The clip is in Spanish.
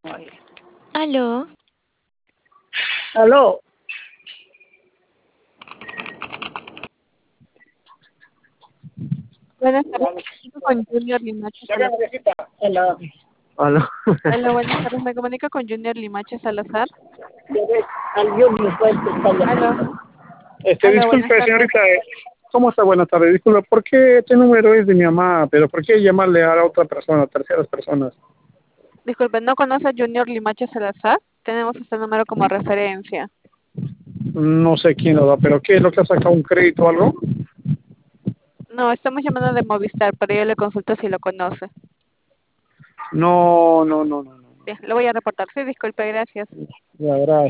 Aló, Aló. Buenas tardes, con Junior Limache Saca Salazar. la viejita. Hola. Aló. Hola, buenas tardes, me comunico con Junior Limache Salazar. Alguien me puede estar Aló, llamando. aló, buenas Disculpe, tardes. señorita. ¿Cómo está? Buenas tardes. Disculpe, ¿por qué este número es de mi mamá? Pero ¿por qué llamarle a la otra persona, a terceras personas? Disculpe, ¿no conoce a Junior Limache Salazar? Tenemos este número como referencia. No sé quién lo da, pero ¿qué es lo que ha sacado un crédito o algo? No, estamos llamando de Movistar, pero yo le consulto si lo conoce. No, no, no, no, no. Bien, lo voy a reportar. Sí, disculpe, gracias. La verdad.